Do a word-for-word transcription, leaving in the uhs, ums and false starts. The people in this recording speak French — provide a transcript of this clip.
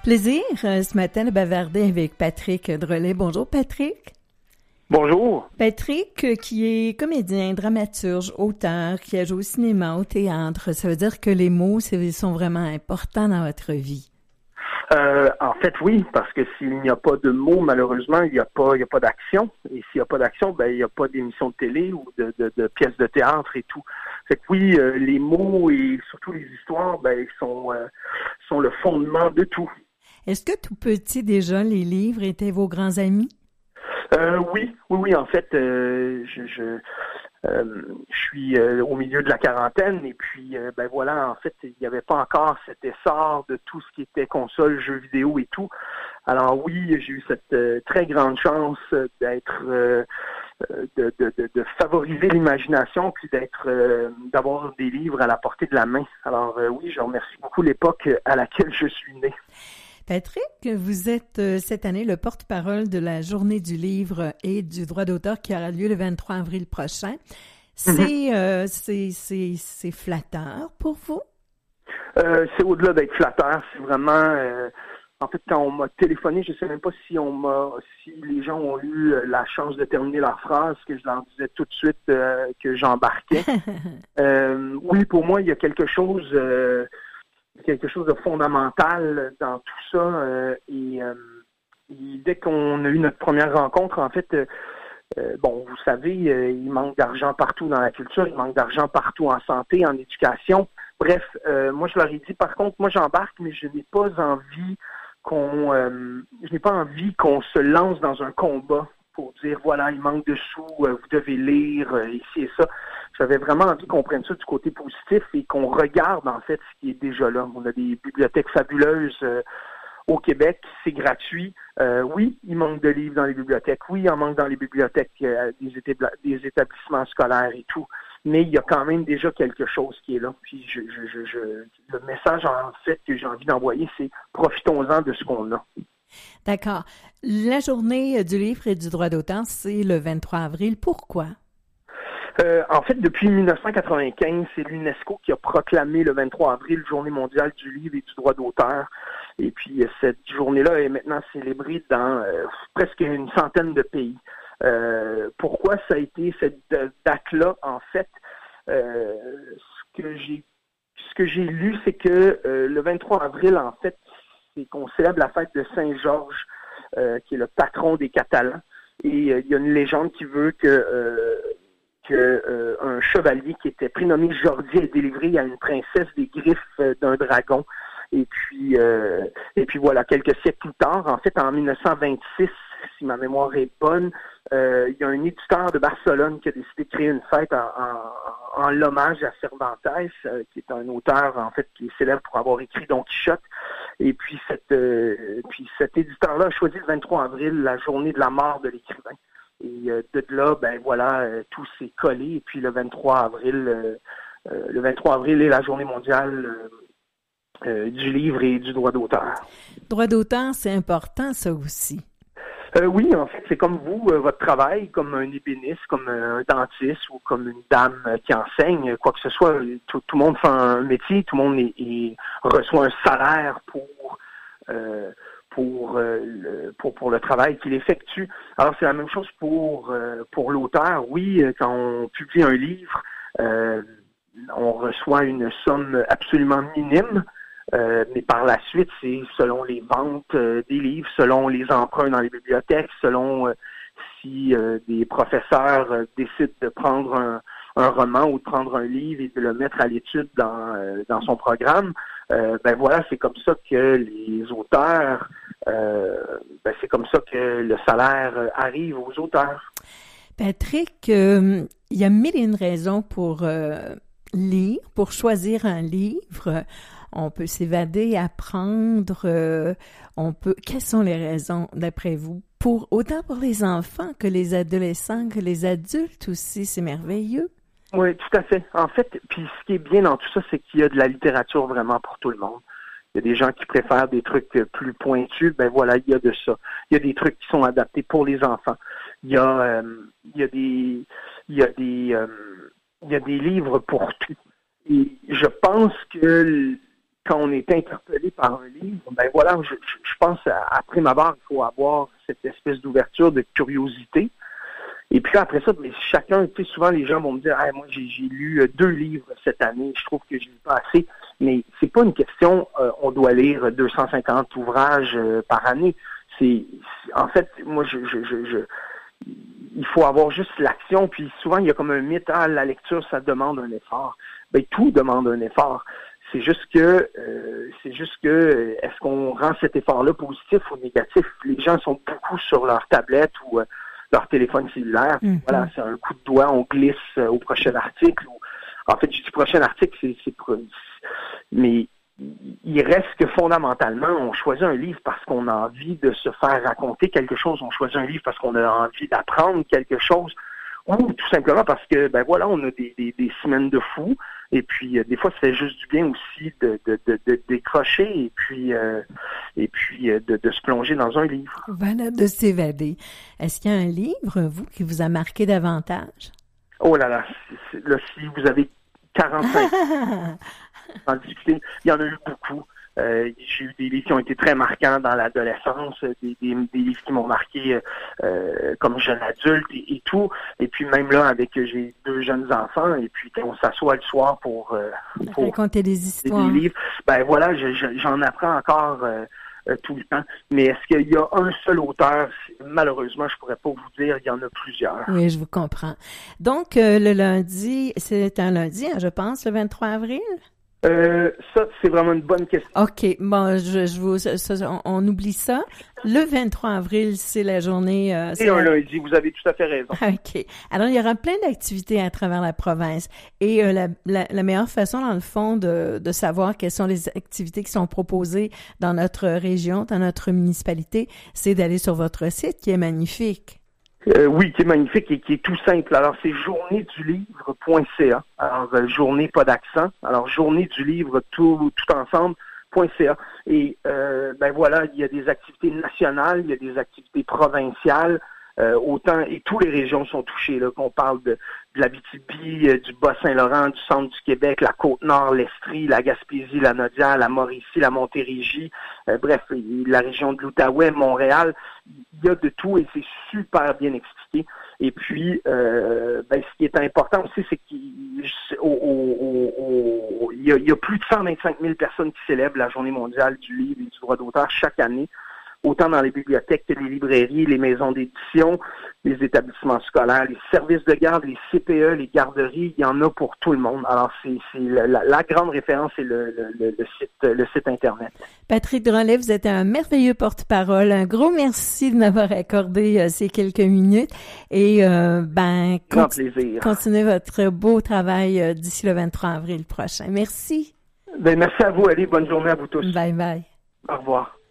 Plaisir euh, ce matin de bavarder avec Patrick Drolet. Bonjour Patrick. Bonjour. Patrick, euh, qui est comédien, dramaturge, auteur, qui a joué au cinéma, au théâtre. Ça veut dire que les mots c'est, sont vraiment importants dans votre vie. Euh, en fait, oui, parce que s'il n'y a pas de mots, malheureusement, il n'y a pas, il y a pas d'action. Et s'il n'y a pas d'action, ben il n'y a pas d'émission de télé ou de, de, de pièces de théâtre et tout. Fait que oui, euh, les mots et surtout les histoires, ben sont euh, sont le fondement de tout. Est-ce que tout petit déjà les livres étaient vos grands amis? Euh, oui, oui, oui. En fait, euh, je, je, euh, je suis euh, au milieu de la quarantaine et puis, euh, ben voilà, en fait, il n'y avait pas encore cet essor de tout ce qui était console, jeux vidéo et tout. Alors oui, j'ai eu cette euh, très grande chance d'être, euh, de, de, de, de favoriser l'imagination puis d'être, euh, d'avoir des livres à la portée de la main. Alors euh, oui, je remercie beaucoup l'époque à laquelle je suis né. Patrick, vous êtes euh, cette année le porte-parole de la Journée du livre et du droit d'auteur qui aura lieu le vingt-trois avril prochain. C'est, mm-hmm. euh, c'est, c'est, c'est flatteur pour vous? Euh, c'est au-delà d'être flatteur. C'est vraiment... Euh, en fait, quand on m'a téléphoné, je ne sais même pas si on m'a, si les gens ont eu la chance de terminer leur phrase, que je leur disais tout de suite euh, que j'embarquais. euh, oui, pour moi, il y a quelque chose... Euh, quelque chose de fondamental dans tout ça. Euh, et, euh, et dès qu'on a eu notre première rencontre, en fait, euh, euh, bon, vous savez, euh, il manque d'argent partout dans la culture, il manque d'argent partout en santé, en éducation. Bref, euh, moi, je leur ai dit, par contre, moi, j'embarque, mais je n'ai pas envie qu'on, euh, je n'ai pas envie qu'on se lance dans un combat pour dire, voilà, il manque de sous, euh, vous devez lire, euh, ici et ça. J'avais vraiment envie qu'on prenne ça du côté positif et qu'on regarde, en fait, ce qui est déjà là. On a des bibliothèques fabuleuses euh, au Québec, c'est gratuit. Euh, oui, il manque de livres dans les bibliothèques. Oui, il en manque dans les bibliothèques euh, des, établ- des établissements scolaires et tout. Mais il y a quand même déjà quelque chose qui est là. Puis je, je, je, je, le message, en fait, que j'ai envie d'envoyer, c'est profitons-en de ce qu'on a. D'accord. La journée du livre et du droit d'auteur, c'est le vingt-trois avril. Pourquoi? Euh, en fait, depuis dix-neuf cent quatre-vingt-quinze, c'est l'UNESCO qui a proclamé le vingt-trois avril Journée mondiale du livre et du droit d'auteur. Et puis, cette journée-là est maintenant célébrée dans euh, presque une centaine de pays. Euh, pourquoi ça a été cette date-là? En fait, euh, ce que j'ai ce que j'ai lu, c'est que euh, le vingt-trois avril, en fait, c'est qu'on célèbre la fête de Saint-Georges, euh, qui est le patron des Catalans. Et euh, il y a une légende qui veut que... Euh, que euh, un chevalier qui était prénommé Jordi est délivré à une princesse des griffes euh, d'un dragon. Et puis, euh, et puis voilà, quelques siècles plus tard, en fait, en dix-neuf cent vingt-six, si ma mémoire est bonne, euh, il y a un éditeur de Barcelone qui a décidé de créer une fête en, en, en l'hommage à Cervantes, euh, qui est un auteur, en fait, qui est célèbre pour avoir écrit Don Quichotte. Et puis, cette, euh, puis cet éditeur-là a choisi le vingt-trois avril, la journée de la mort de l'écrivain. Et euh, de là, ben voilà, euh, tout s'est collé. Et puis le vingt-trois avril, euh, euh, le vingt-trois avril est la journée mondiale euh, euh, du livre et du droit d'auteur. Droit d'auteur, c'est important, ça aussi. Euh, oui, en fait, c'est comme vous, euh, votre travail, comme un ébéniste, comme un dentiste ou comme une dame euh, qui enseigne, quoi que ce soit. Tout, tout le monde fait un métier, tout le monde est, est, reçoit un salaire pour... Euh, Pour, euh, le, pour pour le travail qu'il effectue. Alors, c'est la même chose pour euh, pour l'auteur. Oui, quand on publie un livre, euh, on reçoit une somme absolument minime, euh, mais par la suite, c'est selon les ventes euh, des livres, selon les emprunts dans les bibliothèques, selon euh, si euh, des professeurs euh, décident de prendre un, un roman ou de prendre un livre et de le mettre à l'étude dans euh, dans son programme. Euh, ben voilà, c'est comme ça que les auteurs, euh, ben c'est comme ça que le salaire arrive aux auteurs. Patrick, euh, il y a mille et une raisons pour euh, lire, pour choisir un livre. On peut s'évader, apprendre. Euh, on peut. Quelles sont les raisons, d'après vous, pour autant pour les enfants que les adolescents, que les adultes aussi? C'est merveilleux. Oui, tout à fait. En fait, puis ce qui est bien dans tout ça, c'est qu'il y a de la littérature vraiment pour tout le monde. Il y a des gens qui préfèrent des trucs plus pointus, ben voilà, il y a de ça. Il y a des trucs qui sont adaptés pour les enfants. Il y a, euh, il y a des, il y a des, euh, il y a des livres pour tout. Et je pense que quand on est interpellé par un livre, ben voilà, je, je pense, après ma barre, il faut avoir cette espèce d'ouverture, de curiosité. Et puis après ça, ben, chacun, tu sais, souvent les gens vont me dire, hey, moi j'ai, j'ai lu deux livres cette année, je trouve que je lis pas assez. Mais c'est pas une question, euh, on doit lire deux cent cinquante ouvrages euh, par année. C'est, c'est en fait, moi je, je, je, je il faut avoir juste l'action. Puis souvent il y a comme un mythe, ah, la lecture ça demande un effort. Ben tout demande un effort. C'est juste que, euh, c'est juste que, est-ce qu'on rend cet effort-là positif ou négatif? Les gens sont beaucoup sur leur tablette ou euh, leur téléphone cellulaire. Mm-hmm. Voilà, c'est un coup de doigt, on glisse euh, au prochain article. Ou, en fait, je dis prochain article, c'est, c'est, mais il reste que fondamentalement, on choisit un livre parce qu'on a envie de se faire raconter quelque chose. On choisit un livre parce qu'on a envie d'apprendre quelque chose. Ou tout simplement parce que, ben voilà, on a des, des, des semaines de fou. Et puis, euh, des fois, ça fait juste du bien aussi de, de, de, de décrocher et puis, euh, et puis euh, de, de se plonger dans un livre. Voilà, de s'évader. Est-ce qu'il y a un livre, vous, qui vous a marqué davantage? Oh là là, c'est, là si vous avez quarante-cinq ans en discuter, il y en a eu beaucoup. Euh, j'ai eu des livres qui ont été très marquants dans l'adolescence, des, des, des livres qui m'ont marqué euh, comme jeune adulte et, et tout. Et puis même là, avec j'ai deux jeunes enfants, et puis quand on s'assoit le soir pour, euh, pour raconter des histoires, des livres, ben voilà, je, je, j'en apprends encore euh, euh, tout le temps. Mais est-ce qu'il y a un seul auteur? Malheureusement, je pourrais pas vous dire. Il y en a plusieurs. Oui, je vous comprends. Donc euh, le lundi, c'est un lundi, hein, je pense, le vingt-trois avril. Euh, ça, c'est vraiment une bonne question. OK. Bon, je, je vous, ça, on, on oublie ça. Le vingt-trois avril, c'est la journée... Euh, c'est un lundi, vous avez tout à fait raison. OK. Alors, il y aura plein d'activités à travers la province. Et euh, la, la, la meilleure façon, dans le fond, de, de savoir quelles sont les activités qui sont proposées dans notre région, dans notre municipalité, c'est d'aller sur votre site qui est magnifique. Euh, oui, qui est magnifique et qui est tout simple. Alors, c'est journée du livre point c a. Alors, euh, journée, pas d'accent. Alors, journée du livre tout, tout ensemble point c a. Et, euh, ben voilà, il y a des activités nationales, il y a des activités provinciales, euh, autant, et toutes les régions sont touchées, là, qu'on parle de, de l'Abitibi, euh, du Bas-Saint-Laurent, du centre du Québec, la Côte-Nord, l'Estrie, la Gaspésie, la Naudière, la Mauricie, la Montérégie, euh, bref, la région de l'Outaouais, Montréal. Il y a de tout et c'est super bien expliqué. Et puis, euh, ben, ce qui est important aussi, c'est qu'il au, au, au, il y a, il y a plus de cent vingt-cinq mille personnes qui célèbrent la Journée mondiale du livre et du droit d'auteur chaque année, autant dans les bibliothèques que les librairies, les maisons d'édition, les établissements scolaires, les services de garde, les C P E, les garderies, il y en a pour tout le monde. Alors, c'est, c'est la, la grande référence, c'est le, le, le, site, le site Internet. Patrick Drolet, vous êtes un merveilleux porte-parole. Un gros merci de m'avoir accordé euh, ces quelques minutes. Et, euh, ben, Grand plaisir. Continuez votre beau travail euh, d'ici le vingt-trois avril prochain. Merci. Ben, merci à vous, Ali. Bonne journée à vous tous. Bye bye. Au revoir.